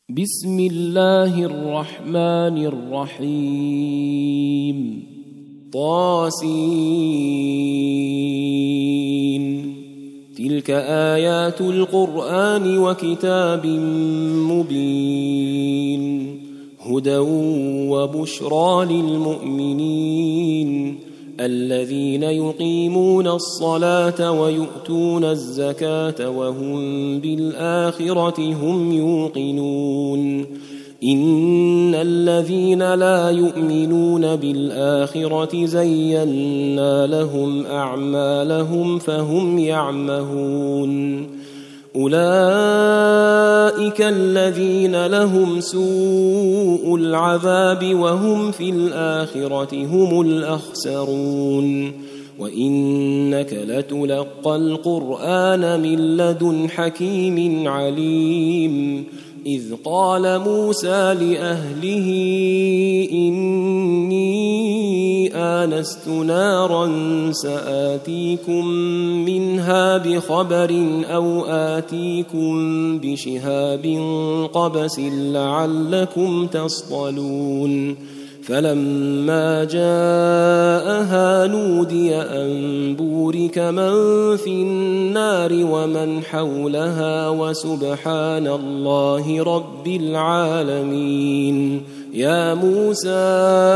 بسم الله الرحمن الرحيم طاسين تلك آيات القرآن وكتاب مبين هدى وبشرى للمؤمنين الذين يقيمون الصلاة ويؤتون الزكاة وهم بالآخرة هم يوقنون إن الذين لا يؤمنون بالآخرة زينا لهم أعمالهم فهم يعمهون أولئك الذين لهم سوء العذاب وهم في الآخرة هم الأخسرون وإنك لتلقى القرآن من لدن حكيم عليم إذ قال موسى لأهله إني آنست نارا سآتيكم منها بخبر أو آتيكم بشهاب قبس لعلكم تصطلون فلما جاءها نودي أن بورك من في النار ومن حولها وسبحان الله رب العالمين يا موسى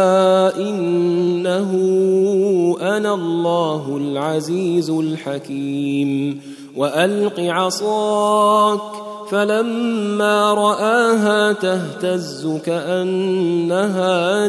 إنه أنا الله العزيز الحكيم وألق عصاك فلما رآها تهتز كأنها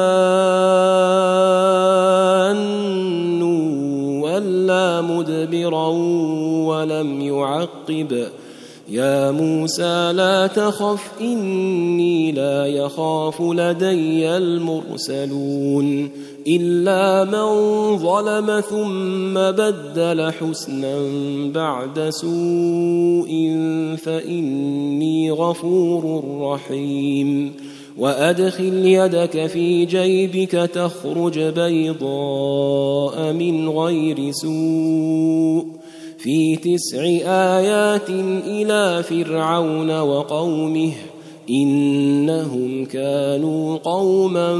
جان ولا مدبرا ولم يعقب يا موسى لا تخف إني لا يخاف لدي المرسلون إلا من ظلم ثم بدل حسنا بعد سوء فإني غفور رحيم وأدخل يدك في جيبك تخرج بيضاء من غير سوء في 9 آيات إلى فرعون وقومه إنهم كانوا قوما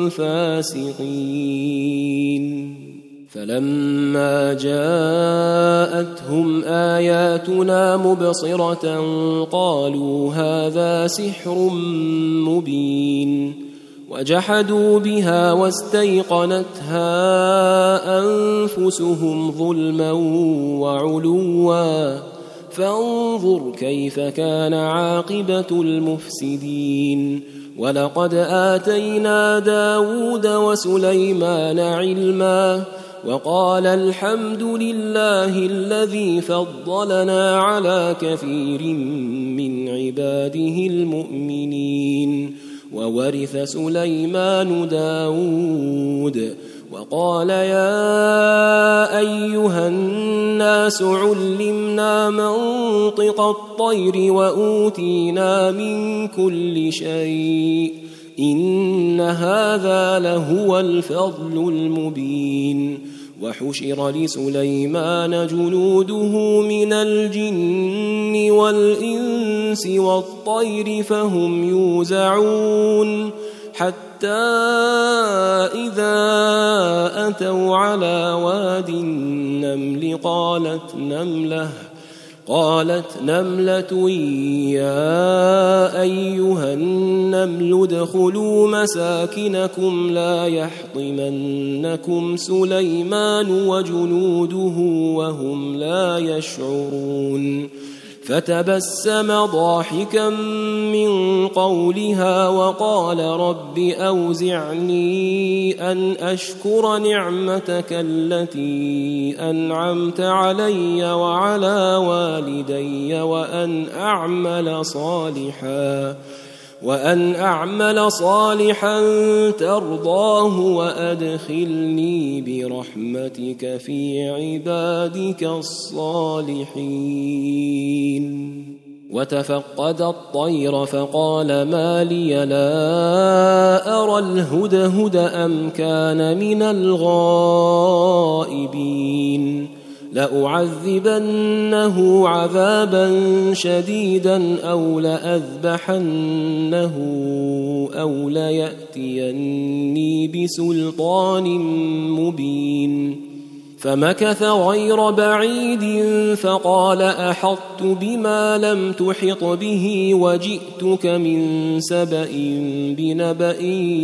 فاسقين فلما جاءتهم آياتنا مبصرة قالوا هذا سحر مبين وجحدوا بها واستيقنتها أنفسهم ظلما وعلوا فانظر كيف كان عاقبة المفسدين ولقد آتينا داود وسليمان علما وقال الحمد لله الذي فضلنا على كثير من عباده المؤمنين وورث سليمان داود وقال يا أيها الناس علمنا منطق الطير وأوتينا من كل شيء إن هذا لهو الفضل المبين وحشر لسليمان جنوده من الجن والإنس والطير فهم يوزعون حتى إذا أتوا على واد النمل قالت نملة يا أيها النمل ادخلوا مساكنكم لا يحطمنكم سليمان وجنوده وهم لا يشعرون فتبسم ضاحكا من قولها وقال رب أوزعني أن أشكر نعمتك التي أنعمت علي وعلى والدي وأن أعمل صالحا ترضاه وأدخلني برحمتك في عبادك الصالحين وتفقد الطير فقال ما لي لا أرى الهدهد أم كان من الغائبين لأعذبنه عذابا شديدا أو لأذبحنه أو ليأتيني بسلطان مبين. فمكث غير بعيد فقال أحطت بما لم تحط به وجئتك من سبأ بنبأ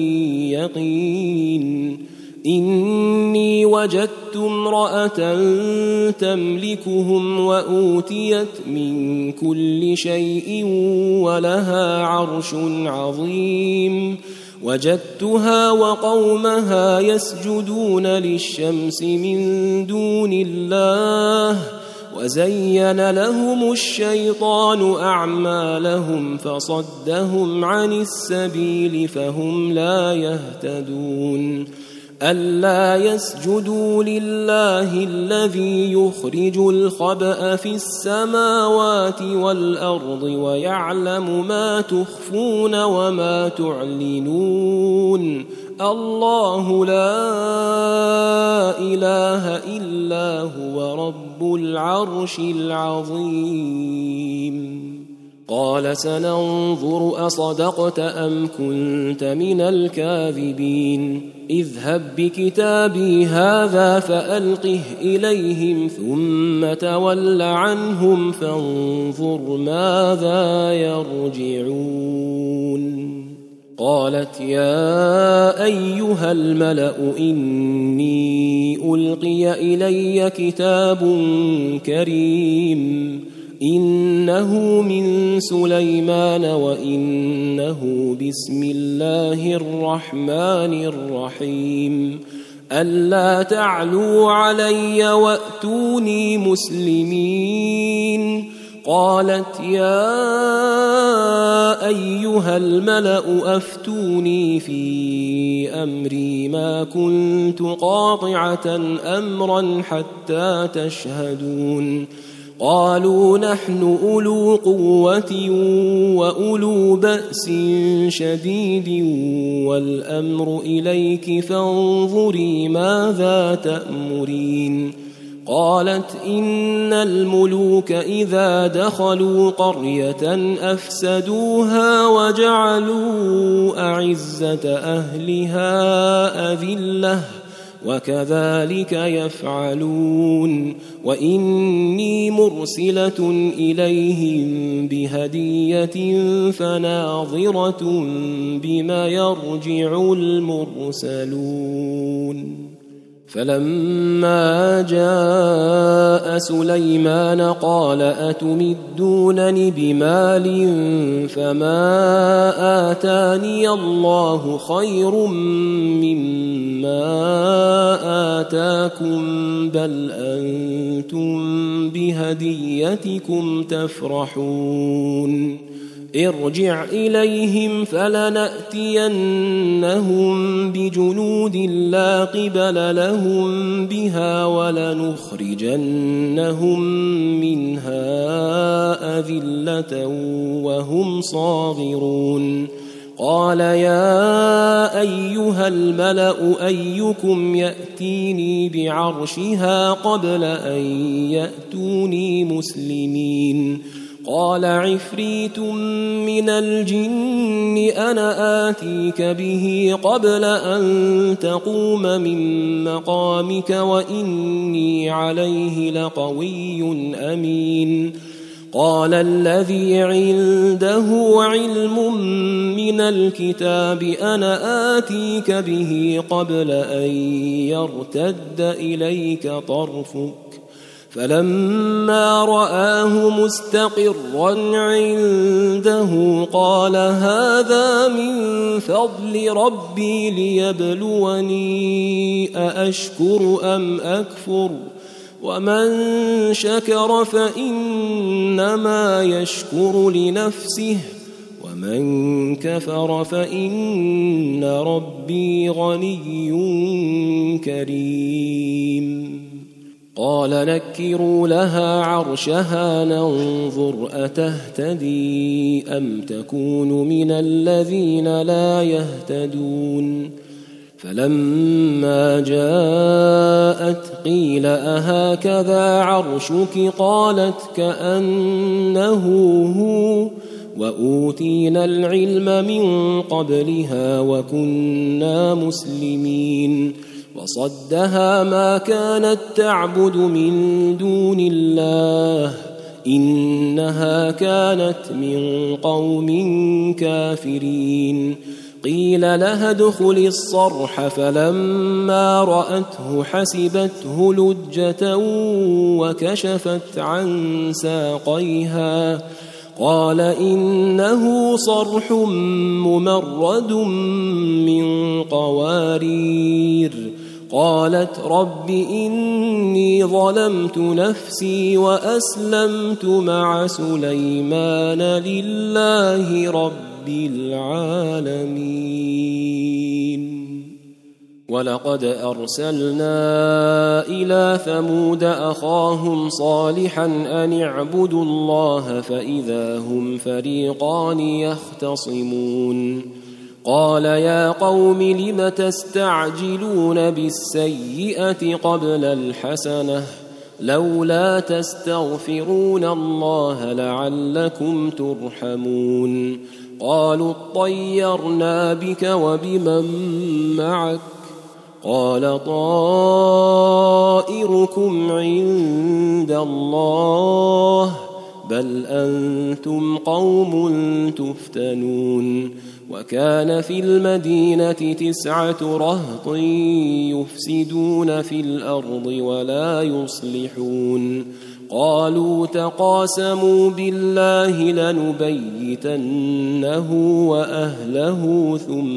يقين. إني وجدت امرأة تملكهم وأوتيت من كل شيء ولها عرش عظيم. وجدتها وقومها يسجدون للشمس من دون الله وزين لهم الشيطان أعمالهم فصدهم عن السبيل فهم لا يهتدون. ألا يسجدوا لله الذي يخرج الخبأ في السماوات والأرض ويعلم ما تخفون وما تعلنون. الله لا إله إلا هو رب العرش العظيم. قال سننظر أصدقت أم كنت من الكاذبين. اذهب بكتابي هذا فألقه إليهم ثم تول عنهم فانظر ماذا يرجعون. قالت يا أيها الملأ إني ألقي إلي كتاب كريم إنه من سليمان وإنه بسم الله الرحمن الرحيم. ألا تعلوا علي وأتوني مسلمين. قالت يا أيها الملأ أفتوني في أمري ما كنت قاطعة أمرا حتى تشهدون. قالوا نحن أولو قوة وأولو بأس شديد والأمر إليك فانظري ماذا تأمرين. قالت إن الملوك إذا دخلوا قرية أفسدوها وجعلوا أعزة أهلها أذلة وكذلك يفعلون. وإني مرسلة إليهم بهدية فناظرة بما يرجع المرسلون. فلما جاء سليمان قال أتمدونني بمال فما آتاني الله خير مما آتاكم بل أنتم بهديتكم تفرحون. ارجع إليهم فلنأتينهم بجنود لا قبل لهم بها ولنخرجنهم منها أذلة وهم صاغرون. قال يا أيها الملأ أيكم يأتيني بعرشها قبل أن يأتوني مسلمين. قال عفريت من الجن أنا آتيك به قبل أن تقوم من مقامك وإني عليه لقوي أمين. قال الذي عنده علم من الكتاب أنا آتيك به قبل أن يرتد إليك طرفك. فلما رآه مستقرا عنده قال هذا من فضل ربي ليبلوني أأشكر أم أكفر ومن شكر فإنما يشكر لنفسه ومن كفر فإن ربي غني كريم. قال نكروا لها عرشها ننظر أتهتدي أم تكون من الذين لا يهتدون. فلما جاءت قيل أهكذا عرشك قالت كأنه هو وأوتينا العلم من قبلها وكنا مسلمين وصدها ما كانت تعبد من دون الله إنها كانت من قوم كافرين قيل لها ادخل الصرح فلما رأته حسبته لجة وكشفت عن ساقيها قال إنه صرح ممرد من قوارير قالت رب إني ظلمت نفسي وأسلمت مع سليمان لله رب العالمين ولقد أرسلنا إلى ثمود أخاهم صالحا أن اعبدوا الله فإذا هم فريقان يختصمون قال يا قوم لم تستعجلون بالسيئة قبل الحسنة لولا تستغفرون الله لعلكم ترحمون قالوا اطيرنا بك وبمن معك قال طائركم عند الله بل أنتم قوم تفتنون وكان في المدينة 9 رهط يفسدون في الأرض ولا يصلحون قالوا تقاسموا بالله لنبيتنه وأهله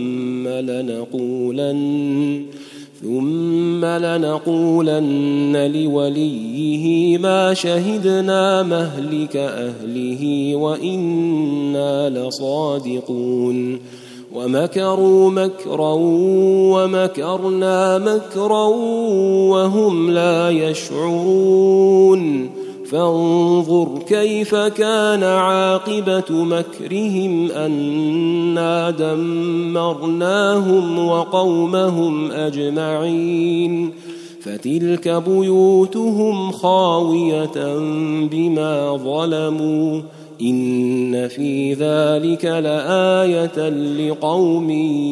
ثم لنقولن لوليه ما شهدنا مهلك أهله وإنا لصادقون ومكروا مكرا ومكرنا مكرا وهم لا يشعرون فانظر كيف كان عاقبة مكرهم أنا دمرناهم وقومهم أجمعين فتلك بيوتهم خاوية بما ظلموا إن في ذلك لآية لقوم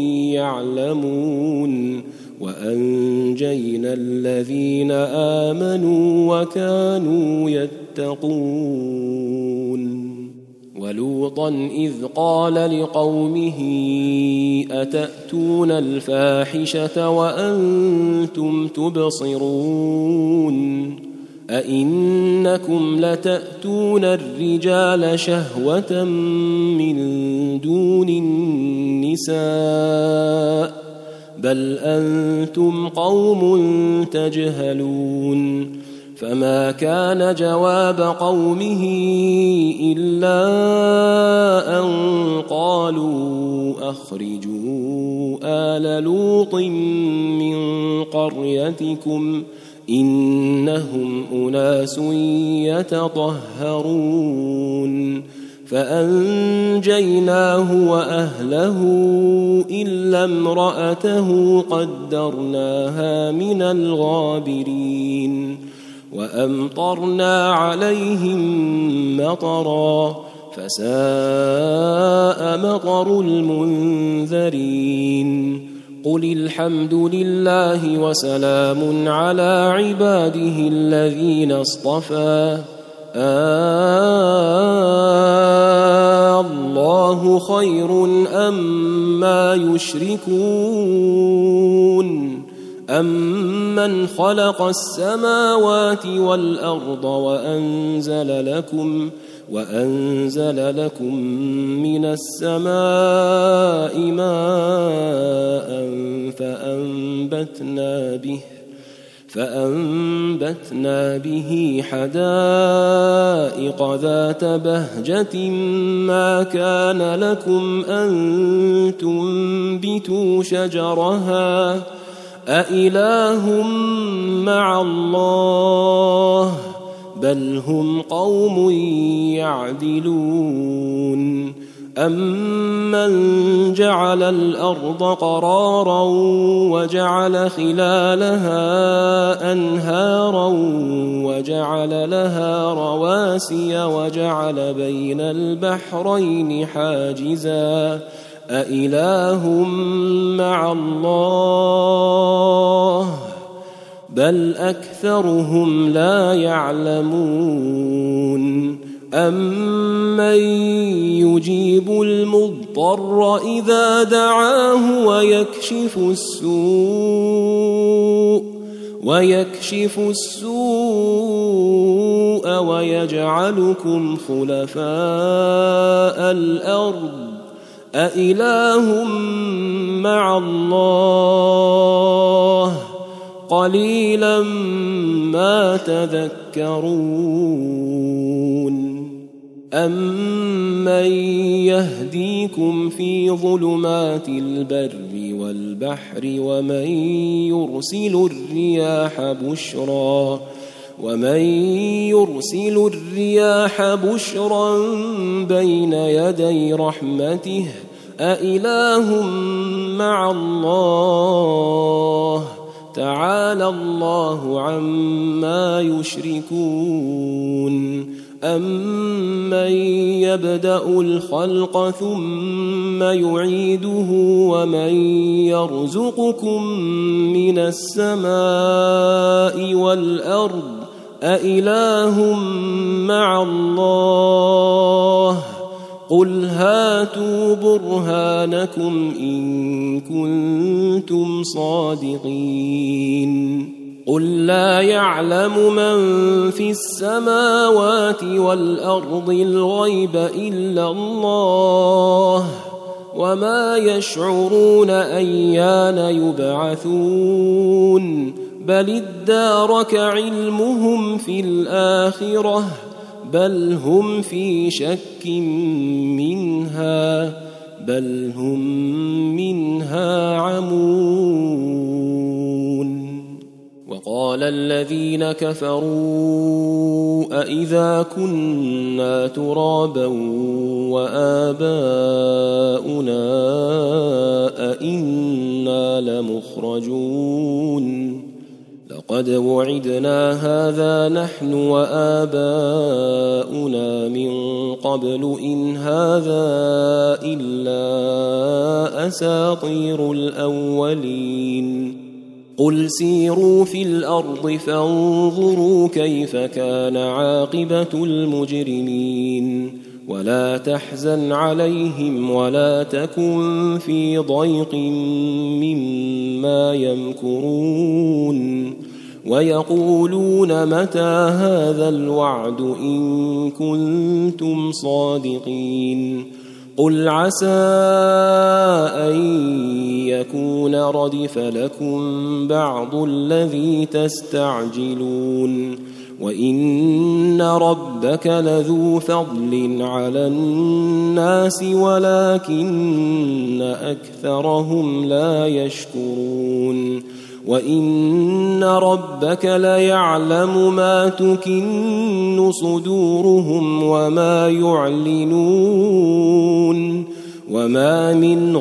يعلمون وأنجينا الذين آمنوا وكانوا يتقون ولوطا إذ قال لقومه أتأتون الفاحشة وأنتم تبصرون أئنكم لتأتون الرجال شهوة من دون النساء بل أنتم قوم تجهلون فما كان جواب قومه إلا أن قالوا أخرجوا آل لوط من قريتكم إنهم أناس يتطهرون فأنجيناه وأهله إلا امرأته قدرناها من الغابرين وأمطرنا عليهم مطرا فساء مطر المنذرين قل الحمد لله وسلام على عباده الذين اصطفى الله خير أما يشركون أمن خلق السماوات والأرض وأنزل لكم من السماء ماء فأنبتنا به حدائق ذات بهجة ما كان لكم أن تنبتوا شجرها أإله مع الله بل هم قوم يعدلون أَمَّنْ جَعَلَ الْأَرْضَ قَرَارًا وَجَعَلَ خِلَالَهَا أَنْهَارًا وَجَعَلَ لَهَا رَوَاسِيَ وَجَعَلَ بَيْنَ الْبَحْرَيْنِ حَاجِزًا أَإِلَٰهٌ مَّعَ اللَّهِ بَلْ أَكْثَرُهُمْ لَا يَعْلَمُونَ أَمَّن يُجِيبُ الْمُضْطَرَّ إِذَا دَعَاهُ وَيَكْشِفُ السُّوءَ وَيَجْعَلُكُمْ خُلَفَاءَ الْأَرْضِ أَإِلَٰهٌ مَّعَ اللَّهِ قَلِيلًا مَا تَذَكَّرُونَ أَمَّن يَهْدِيكُمْ فِي ظُلُمَاتِ الْبَرِّ وَالْبَحْرِ وَمَن يُرْسِلُ الرِّيَاحَ بُشْرًا بَيْنَ يَدَيْ رَحْمَتِهِ أَإِلَٰهٌ مَّعَ اللَّهِ تَعَالَى اللَّهُ عَمَّا يُشْرِكُونَ أَمَّن يَبْدَأُ الْخَلْقَ ثُمَّ يُعِيدُهُ وَمَن يَرْزُقُكُم مِّنَ السَّمَاءِ وَالْأَرْضِ أَإِلَٰهٌ مَّعَ اللَّهِ قُلْ هَاتُوا بُرْهَانَكُمْ إِن كُنتُمْ صَادِقِينَ قُل لَّا يَعْلَمُ مَن فِي السَّمَاوَاتِ وَالْأَرْضِ الْغَيْبَ إِلَّا اللَّهُ وَمَا يَشْعُرُونَ أَيَّانَ يُبْعَثُونَ بَلِ ادَّارَكَ عِلْمُهُمْ فِي الْآخِرَةِ بَلْ هُمْ فِي شَكٍّ مِّنْهَا بَلْ هُمْ مِنْهَا عَمُونَ وَقَالَ الَّذِينَ كَفَرُوا أَإِذَا كُنَّا تُرَابًا وَآبَاؤُنَا أَإِنَّا لَمُخْرَجُونَ لَقَدْ وُعِدْنَا هَٰذَا نَحْنُ وَآبَاؤُنَا مِن قَبْلُ إِنْ هَٰذَا إِلَّا أَسَاطِيرُ الْأَوَّلِينَ قُلْ سِيرُوا فِي الْأَرْضِ فَانظُرُوا كَيْفَ كَانَ عَاقِبَةُ الْمُجْرِمِينَ وَلَا تَحْزَنْ عَلَيْهِمْ وَلَا تَكُنْ فِي ضَيْقٍ مِّمَّا يَمْكُرُونَ وَيَقُولُونَ مَتَىٰ هَٰذَا الْوَعْدُ إِن كُنتُمْ صَادِقِينَ قُلْ عَسَىٰ أَن يَكُونَ رَدِفَ لَكُم بَعْضُ الَّذِي تَسْتَعْجِلُونَ وَإِنَّ رَبَّكَ لَذُو فَضْلٍ عَلَى النَّاسِ وَلَٰكِنَّ أَكْثَرَهُمْ لَا يَشْكُرُونَ وَإِنَّ رَبَّكَ لَيَعْلَمُ مَا تُكِنُّ صُدُورُهُمْ وَمَا يُعْلِنُونَ وَمَا مِنْ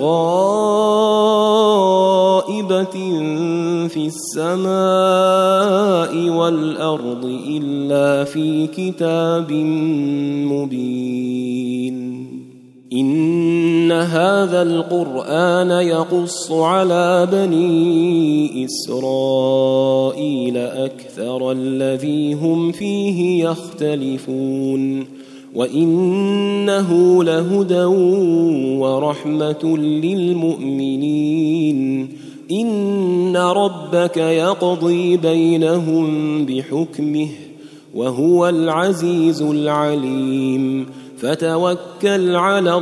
غَائِبَةٍ فِي السَّمَاءِ وَالْأَرْضِ إِلَّا فِي كِتَابٍ مُّبِينٍ إِنَّ هَٰذَا الْقُرْآنَ يَقُصُّ عَلَىٰ بَنِي إِسْرَائِيلَ أَكْثَرَ الَّذِي هُمْ فِيهِ يَخْتَلِفُونَ وَإِنَّهُ لَهُدًى وَرَحْمَةٌ لِّلْمُؤْمِنِينَ إِنَّ رَبَّكَ يَقْضِي بَيْنَهُم بِحُكْمِهِ وَهُوَ الْعَزِيزُ الْعَلِيمُ فَتَوَكَّلْ عَلَى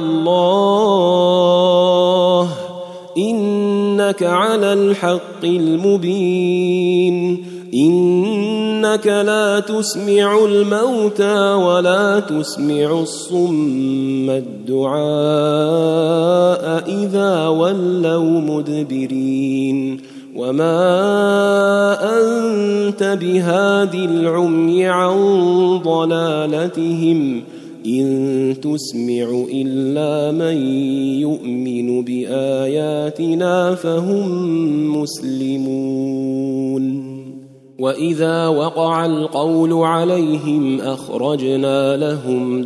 اللَّهِ إِنَّكَ عَلَى الْحَقِّ الْمُبِينِ إِنَّكَ لَا تُسْمِعُ الْمَوْتَىٰ وَلَا تُسْمِعُ الصُّمَّ الدُّعَاءَ إِذَا وَلَّوْا مُدْبِرِينَ وَمَا أَنتَ بِهَادِ الْعُمْيِ عَن ضَلَالَتِهِمْ إِن تسمع إلا من يؤمن بآياتنا فهم مسلمون وإذا وقع القول عليهم أخرجنا لهم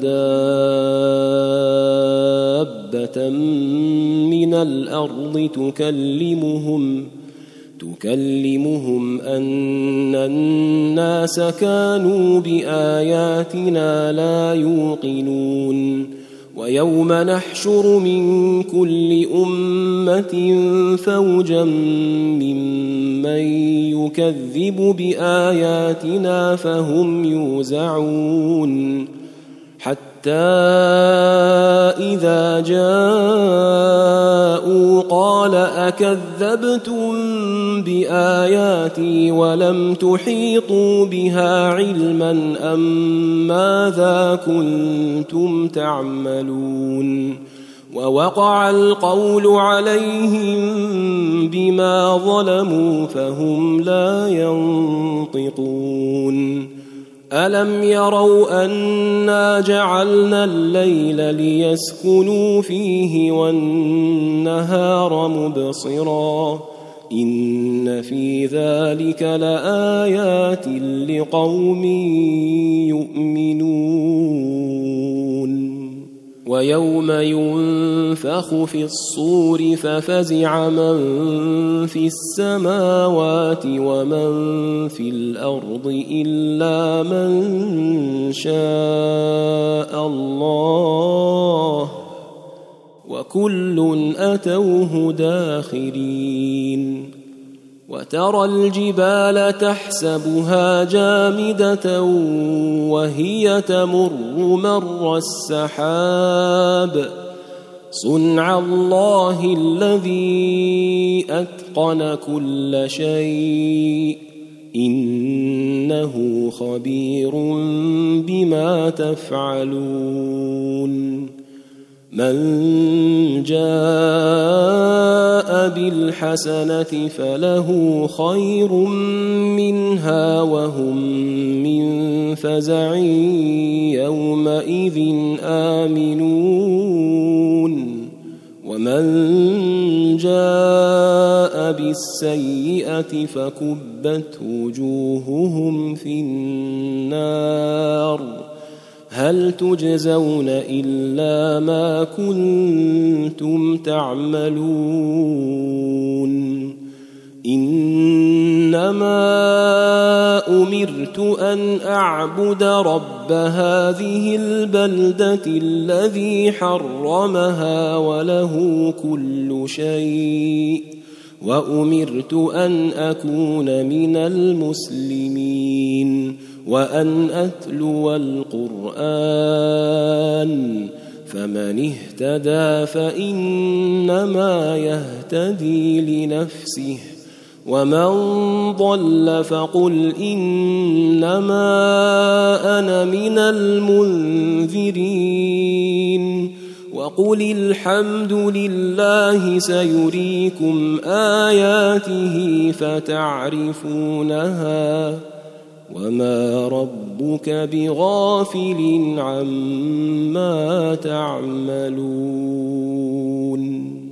دابة من الأرض تكلمهم أن الناس كانوا بآياتنا لا يوقنون ويوم نحشر من كل أمة فوجا ممن يكذب بآياتنا فهم يوزعون حتى إذا جاءوا قال أكذبتم بآياتي ولم تحيطوا بها علما أم ماذا كنتم تعملون ووقع القول عليهم بما ظلموا فهم لا ينطقون ألم يروا أنا جعلنا الليل ليسكنوا فيه والنهار مبصرا إن في ذلك لآيات لقوم يؤمنون ويوم ينفخ في الصور ففزع من في السماوات ومن في الأرض إلا من شاء الله وكل أتوه داخرين وترى الجبال تحسبها جامدة وهي تمر مر السحاب صنع الله الذي أتقن كل شيء إنه خبير بما تفعلون من جاء بالحسنة فله خير منها وهم من فزع يومئذ آمنون ومن جاء بالسيئة فكبت وجوههم في النار هل تجزون إلا ما كنتم تعملون إنما أمرت أن أعبد رب هذه البلدة الذي حرمها وله كل شيء وأمرت أن أكون من المسلمين وأن أتلو القرآن فمن اهتدى فإنما يهتدي لنفسه ومن ضل فقل إنما أنا من المنذرين وقل الحمد لله سيريكم آياته فتعرفونها وما ربك بغافل عما تعملون